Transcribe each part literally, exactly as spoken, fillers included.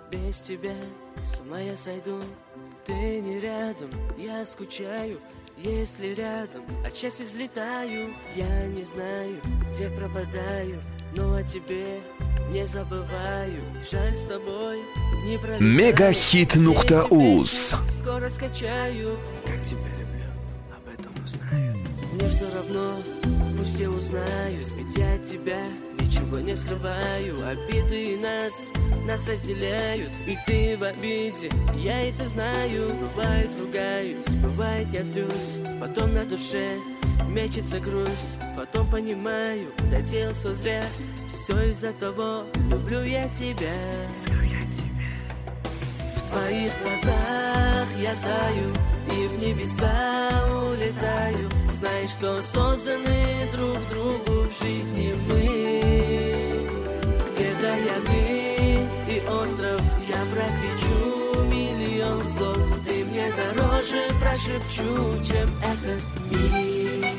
Без тебя с ума я сойду. Ты не рядом, я скучаю. Если рядом, от счастья взлетаю. Я не знаю, где пропадаю, но о тебе не забываю. Жаль, с тобой не пролетаю. Мегахит нукта уз. Скоро скачаю. Как тебя люблю, об этом узнают. Мне все равно, пусть все узнают. Ведь я от тебя ничего не скрываю. Обиды нас, нас разделяют. И ты в обиде, я это знаю. Бывает ругаюсь, бывает я злюсь. Потом на душе мечется грусть. Потом понимаю, затеял все зря. Все из-за того, люблю я тебя. Люблю я тебя. В твоих глазах я таю и в небеса улетаю. Знай, что созданы друг другу в жизни мы. Где-то я ты и остров, я прокричу миллион слов. Ты мне дороже прошепчу, чем этот мир.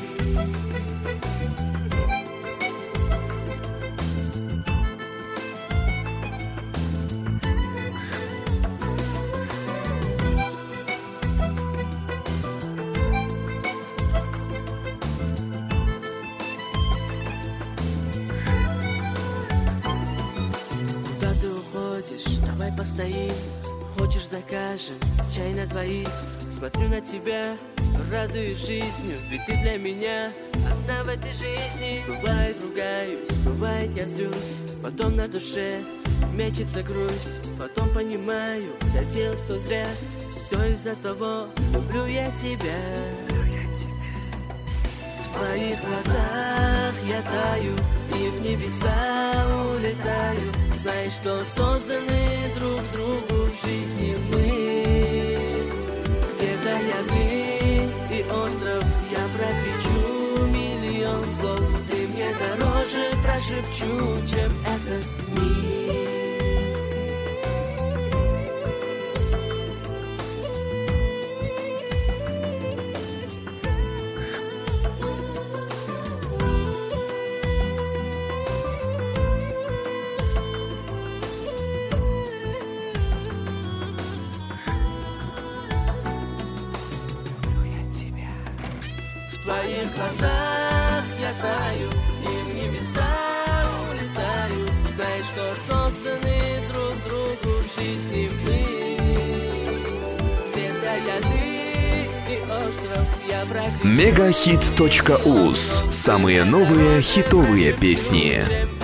Давай постоим, хочешь закажем чай на двоих. Смотрю на тебя, радуюсь жизнью, ведь ты для меня одна в этой жизни. Бывает ругаюсь, бывает я злюсь. Потом на душе мечется грусть. Потом понимаю, затеял все зря. Все из-за того, люблю я тебя. Люблю я тебя. В твоих глазах я таю и в небеса улетаю. Знай, что созданы друг другу в жизни мы. Где-то я ты и остров, я прокричу миллион слов. Ты мне дороже прошепчу, чем этот мир. В твоих глазах я таю и в небеса улетаю. Знай, что созданы друг другу в жизни мы. Где-то я ты и остров, я прокричу. Мегахит точка уз. Самые новые хитовые песни.